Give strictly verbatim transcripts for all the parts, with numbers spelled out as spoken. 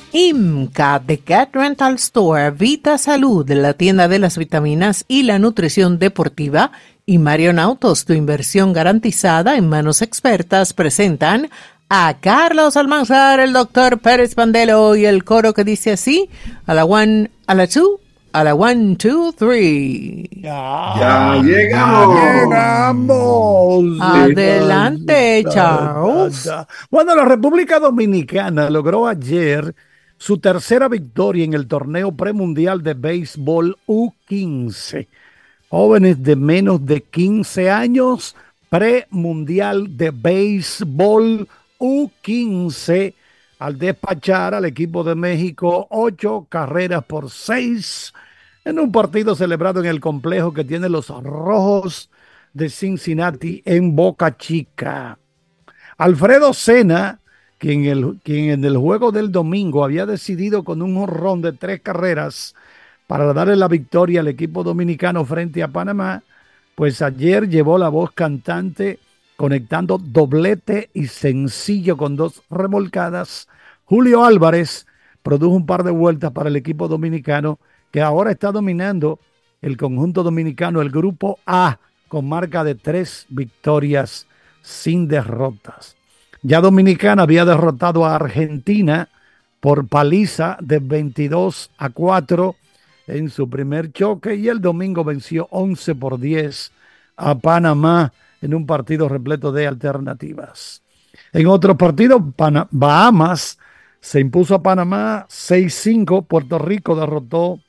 IMCA, The Cat Rental Store, Vita Salud, la tienda de las vitaminas y la nutrición deportiva, y Marion Autos, tu inversión garantizada en manos expertas, presentan a Carlos Almanzar, el doctor Pérez Pandelo y el coro que dice así: a la one, a la two, a la one, two, three. Ya, ya llegamos. Ya llegamos. Adelante, Charles. Bueno, la República Dominicana logró ayer su tercera victoria en el torneo premundial de béisbol U quince. Jóvenes de menos de quince años, premundial de béisbol U quince, al despachar al equipo de México ocho carreras por seis en un partido celebrado en el complejo que tiene los Rojos de Cincinnati en Boca Chica. Alfredo Sena, quien, el, quien en el juego del domingo había decidido con un jonrón de tres carreras para darle la victoria al equipo dominicano frente a Panamá, pues ayer llevó la voz cantante conectando doblete y sencillo con dos remolcadas. Julio Álvarez produjo un par de vueltas para el equipo dominicano, que ahora está dominando el conjunto dominicano, el grupo A, con marca de tres victorias sin derrotas. Ya Dominicana había derrotado a Argentina por paliza de veintidós a cuatro en su primer choque, y el domingo venció once por diez a Panamá en un partido repleto de alternativas. En otro partido, Pan- Bahamas se impuso a Panamá seis cinco. Puerto Rico derrotó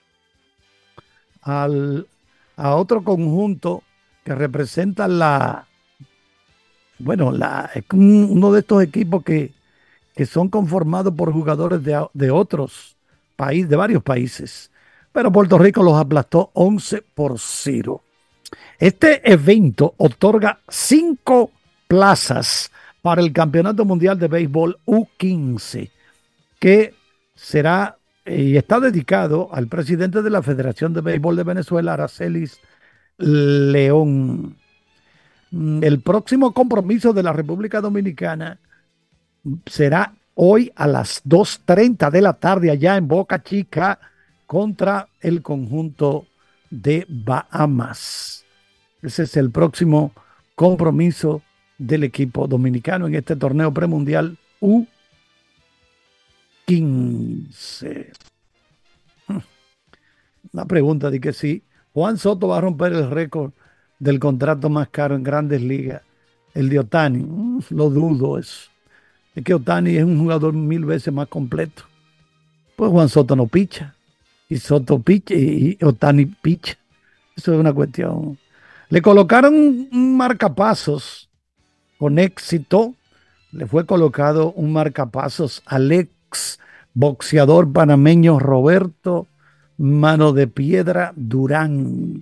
al, a otro conjunto que representa la, bueno, la, uno de estos equipos que, que son conformados por jugadores de, de otros países, de varios países. Pero Puerto Rico los aplastó once por cero. Este evento otorga cinco plazas para el Campeonato Mundial de Béisbol U quince, que será y está dedicado al presidente de la Federación de Béisbol de Venezuela, Aracelis León. El próximo compromiso de la República Dominicana será hoy a las dos treinta de la tarde allá en Boca Chica contra el conjunto de Bahamas. Ese es el próximo compromiso del equipo dominicano en este torneo premundial U quince. Una pregunta de que si Juan Soto va a romper el récord del contrato más caro en Grandes Ligas, el de Ohtani. Mm, lo dudo eso. Es que Ohtani es un jugador mil veces más completo. Pues Juan Soto no picha. Y Soto picha y Ohtani picha. Eso es una cuestión. Le colocaron un marcapasos con éxito. Le fue colocado un marcapasos al ex boxeador panameño Roberto Mano de Piedra Durán.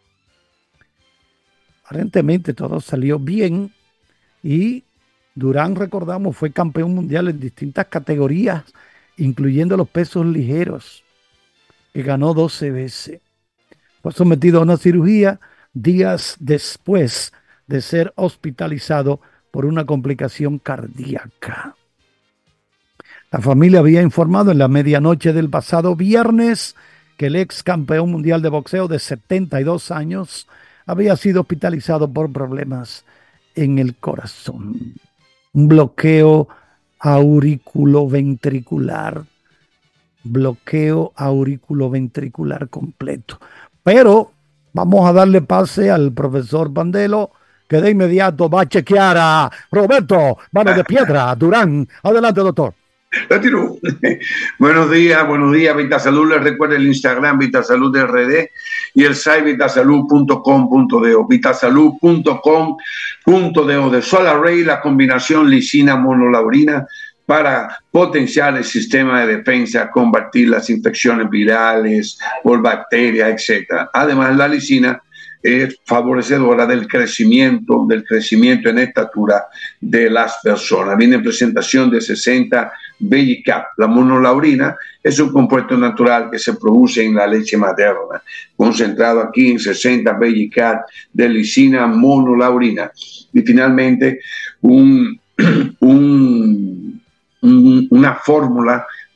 Aparentemente todo salió bien y Durán, recordamos, fue campeón mundial en distintas categorías, incluyendo los pesos ligeros, que ganó doce veces. Fue sometido a una cirugía días después de ser hospitalizado por una complicación cardíaca. La familia había informado en la medianoche del pasado viernes que el ex campeón mundial de boxeo de setenta y dos años había sido hospitalizado por problemas en el corazón. Un bloqueo auriculoventricular. Bloqueo auriculoventricular completo. Pero vamos a darle pase al profesor Pandelo, que de inmediato va a chequear a Roberto Mano de Piedra Durán. Adelante, doctor. Retiro. Buenos días, buenos días, Vitasalud. Les recuerdo el Instagram Vitasalud R D y el site vitasalud punto com punto do. Vitasalud punto com punto do. De Solarray, la combinación lisina monolaurina para potenciar el sistema de defensa, combatir las infecciones virales por bacterias, etcétera. Además, la lisina es favorecedora del crecimiento, del crecimiento en estatura de las personas. Viene en presentación de sesenta Bellicap. La monolaurina es un compuesto natural que se produce en la leche materna, concentrado aquí en sesenta Bellicap de lisina monolaurina. Y finalmente, un, un, un, una fórmula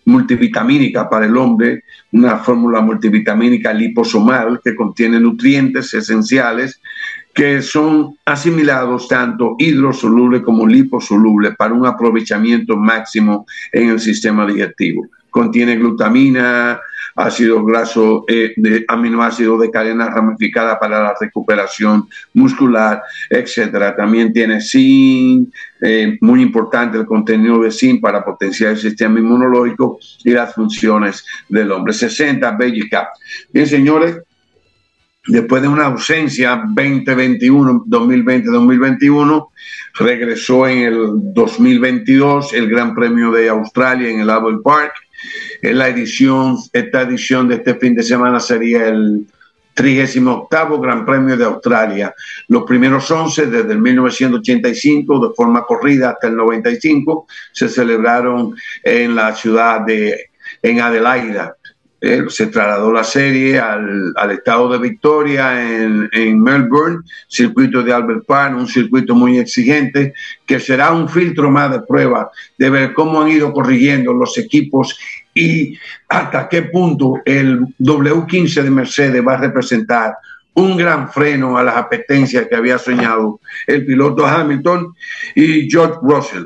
multivitamínica para el hombre, una fórmula multivitamínica liposomal que contiene nutrientes esenciales que son asimilados tanto hidrosolubles como liposolubles para un aprovechamiento máximo en el sistema digestivo. Contiene glutamina, ácido graso, eh, de aminoácidos de cadena ramificada para la recuperación muscular, etcétera. También tiene zinc, eh, muy importante el contenido de zinc para potenciar el sistema inmunológico y las funciones del hombre. sesenta Bellica. Bien, señores, después de una ausencia veinte veintiuno, dos mil veinte dos mil veintiuno, regresó en el dos mil veintidós el Gran Premio de Australia en el Albert Park. En la edición, esta edición de este fin de semana sería el trigésimo octavo Gran Premio de Australia. Los primeros once, desde el mil novecientos ochenta y cinco, de forma corrida hasta el noventa y cinco, se celebraron en la ciudad de en Adelaida. Eh, se trasladó la serie al, al estado de Victoria en, en Melbourne, circuito de Albert Park, un circuito muy exigente que será un filtro más de prueba de ver cómo han ido corrigiendo los equipos y hasta qué punto el W quince de Mercedes va a representar un gran freno a las apetencias que había soñado el piloto Hamilton y George Russell.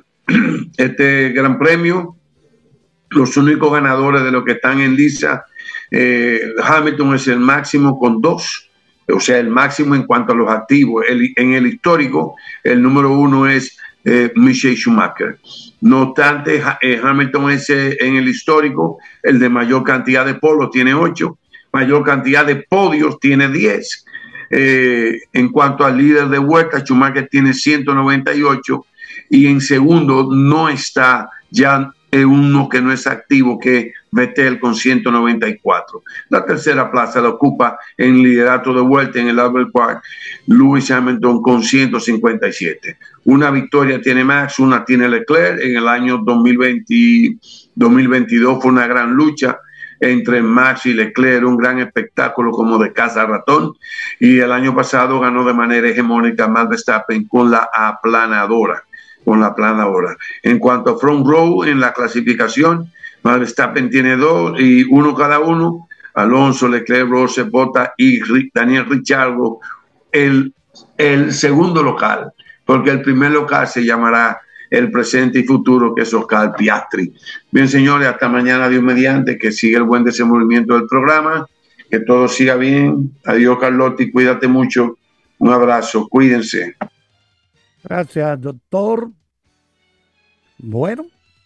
Este gran premio, los únicos ganadores de los que están en lista, eh, Hamilton es el máximo con dos, o sea, el máximo en cuanto a los activos. El, en el histórico, el número uno es eh, Michael Schumacher. No obstante, eh, Hamilton es eh, en el histórico el de mayor cantidad de polos, tiene ocho, mayor cantidad de podios, tiene diez. Eh, en cuanto al líder de vuelta, Schumacher tiene ciento noventa y ocho y en segundo no está ya uno que no es activo, que Vettel con ciento noventa y cuatro. La tercera plaza la ocupa en liderato de vuelta en el Albert Park Lewis Hamilton con ciento cincuenta y siete. Una victoria tiene Max, una tiene Leclerc. En el año dos mil veinte, dos mil veintidós fue una gran lucha entre Max y Leclerc, un gran espectáculo como de caza ratón, y el año pasado ganó de manera hegemónica Max Verstappen con la aplanadora. con la plana ahora. En cuanto a front row en la clasificación, Max Verstappen tiene dos y uno cada uno. Alonso, Leclerc, Russell, Bottas y Daniel Ricciardo, el, el segundo local, porque el primer local se llamará el presente y futuro, que es Oscar Piastri. Bien, señores, hasta mañana, Dios mediante, que siga el buen desenvolvimiento del programa, que todo siga bien. Adiós, Carlotti, cuídate mucho. Un abrazo, cuídense. Gracias, doctor. Bueno,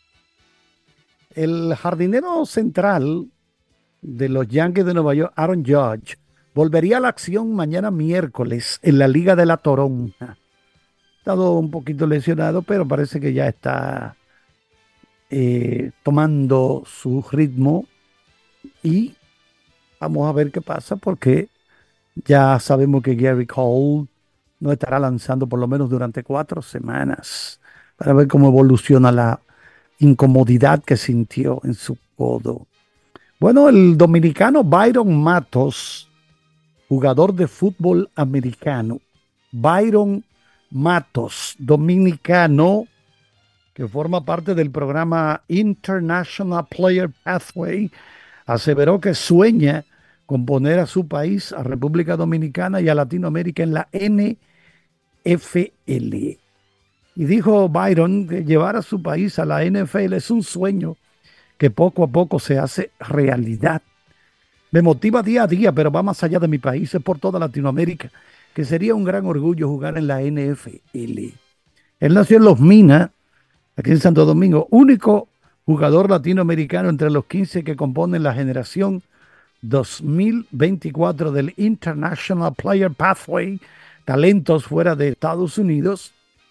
el jardinero central de los Yankees de Nueva York, Aaron Judge, volvería a la acción mañana miércoles en la Liga de la Toronja. Ha estado un poquito lesionado, pero parece que ya está eh, tomando su ritmo y vamos a ver qué pasa, porque ya sabemos que Gary Cole no estará lanzando por lo menos durante cuatro semanas para ver cómo evoluciona la incomodidad que sintió en su codo. Bueno, el dominicano Byron Matos, jugador de fútbol americano, Byron Matos, dominicano, que forma parte del programa International Player Pathway, aseveró que sueña con poner a su país, a República Dominicana y a Latinoamérica en la N F L. Y dijo Byron que llevar a su país a la N F L es un sueño que poco a poco se hace realidad. Me motiva día a día, pero va más allá de mi país, es por toda Latinoamérica, que sería un gran orgullo jugar en la N F L. Él nació en Los Minas, aquí en Santo Domingo, único jugador latinoamericano entre los quince que componen la generación dos mil veinticuatro del International Player Pathway, talentos fuera de Estados Unidos,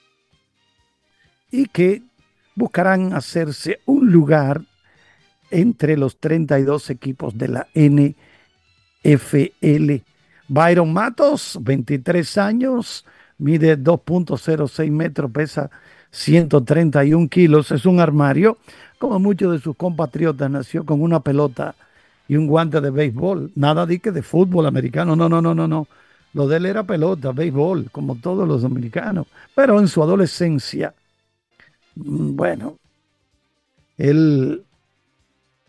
y que buscarán hacerse un lugar entre los treinta y dos equipos de la N F L. Byron Matos, veintitrés años, mide dos punto cero seis metros, pesa ciento treinta y un kilos, es un armario. Como muchos de sus compatriotas, nació con una pelota y un guante de béisbol. Nada de que de fútbol americano, no, no, no, no, no. Lo de él era pelota, béisbol, como todos los dominicanos. Pero en su adolescencia, bueno, él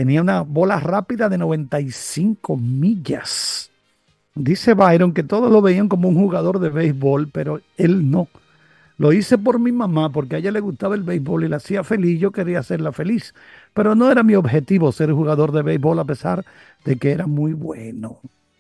tenía una bola rápida de noventa y cinco millas. Dice Byron que todos lo veían como un jugador de béisbol, pero él no. Lo hice por mi mamá, porque a ella le gustaba el béisbol y la hacía feliz, yo quería hacerla feliz. Pero no era mi objetivo ser jugador de béisbol a pesar de que era muy bueno.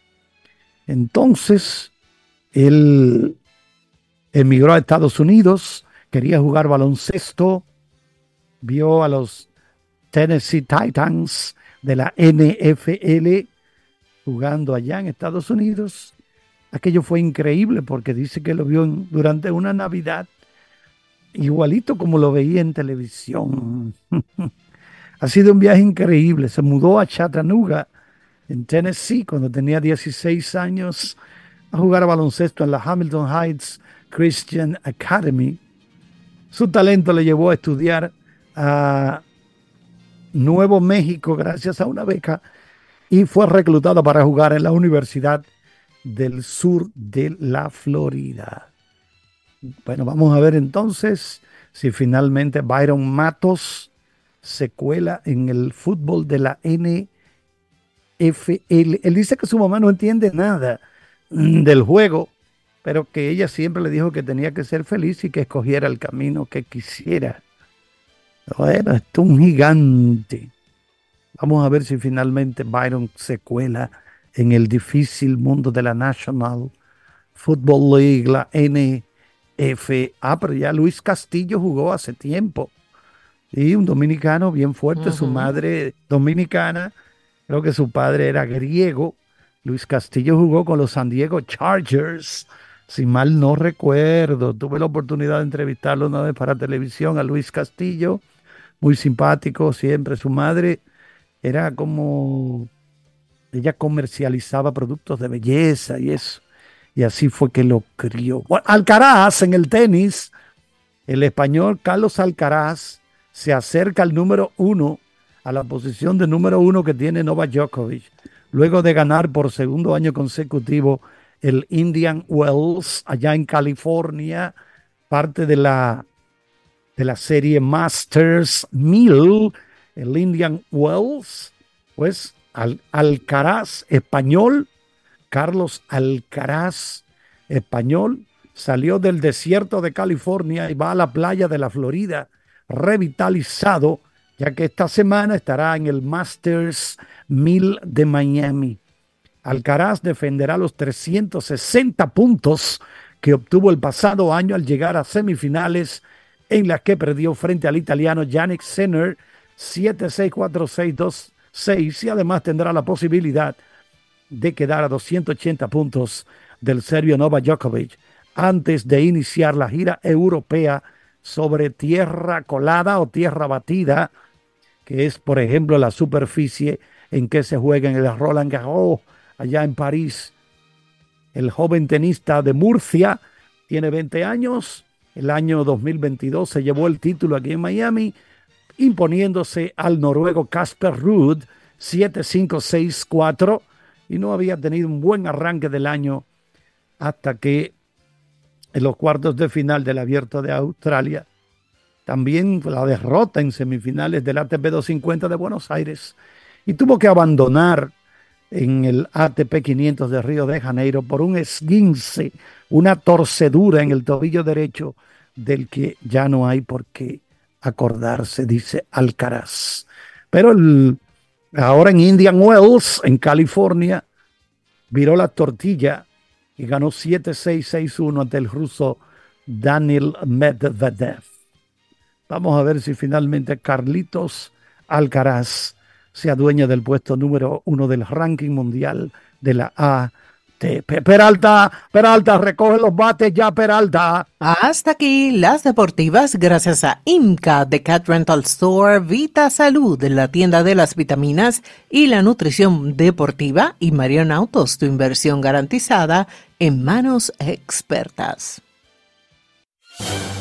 Entonces, él emigró a Estados Unidos, quería jugar baloncesto, vio a los Tennessee Titans de la N F L jugando allá en Estados Unidos. Aquello fue increíble porque dice que lo vio en, durante una Navidad, igualito como lo veía en televisión. Ha sido un viaje increíble. Se mudó a Chattanooga, en Tennessee, cuando tenía dieciséis años, a jugar a baloncesto en la Hamilton Heights Christian Academy. Su talento le llevó a estudiar a Nuevo México gracias a una beca y fue reclutado para jugar en la Universidad del Sur de la Florida. Bueno, vamos a ver entonces si finalmente Byron Matos se cuela en el fútbol de la N F L. Él dice que su mamá no entiende nada del juego, pero que ella siempre le dijo que tenía que ser feliz y que escogiera el camino que quisiera. Bueno, esto es un gigante. Vamos a ver si finalmente Byron se cuela en el difícil mundo de la National Football League, la N F A. Pero ya Luis Castillo jugó hace tiempo. Y un dominicano bien fuerte, uh-huh. Su madre dominicana, creo que su padre era griego. Luis Castillo jugó con los San Diego Chargers, si mal no recuerdo. Tuve la oportunidad de entrevistarlo una vez para televisión a Luis Castillo, muy simpático siempre. Su madre era como, ella comercializaba productos de belleza y eso, y así fue que lo crió. Bueno, Alcaraz en el tenis, el español Carlos Alcaraz se acerca al número uno, a la posición de número uno que tiene Novak Djokovic, luego de ganar por segundo año consecutivo el Indian Wells allá en California, parte de la, de la serie Masters mil, el Indian Wells. Pues Al, Alcaraz, español, Carlos Alcaraz, español, salió del desierto de California y va a la playa de la Florida revitalizado, ya que esta semana estará en el Masters mil de Miami. Alcaraz defenderá los trescientos sesenta puntos que obtuvo el pasado año al llegar a semifinales, en las que perdió frente al italiano Jannik Sinner siete seis, cuatro seis, dos seis, y además tendrá la posibilidad de quedar a doscientos ochenta puntos del serbio Novak Djokovic antes de iniciar la gira europea sobre tierra colada o tierra batida, que es, por ejemplo, la superficie en que se juega en el Roland Garros, allá en París. El joven tenista de Murcia tiene veinte años. El año dos mil veintidós se llevó el título aquí en Miami, imponiéndose al noruego Casper Ruud siete cinco seis cuatro, y no había tenido un buen arranque del año hasta que en los cuartos de final del Abierto de Australia, también la derrota en semifinales del A T P doscientos cincuenta de Buenos Aires, y tuvo que abandonar en el A T P quinientos de Río de Janeiro por un esguince, una torcedura en el tobillo derecho del que ya no hay por qué acordarse, dice Alcaraz. Pero el, ahora en Indian Wells, en California, viró la tortilla y ganó siete seis, seis uno ante el ruso Daniil Medvedev. Vamos a ver si finalmente Carlitos Alcaraz se adueña del puesto número uno del ranking mundial de la A T P. Peralta, Peralta, recoge los bates ya, Peralta. Hasta aquí las deportivas, gracias a IMCA de Cat Rental Store, Vita Salud, la tienda de las vitaminas y la nutrición deportiva, y Marion Autos, tu inversión garantizada en manos expertas.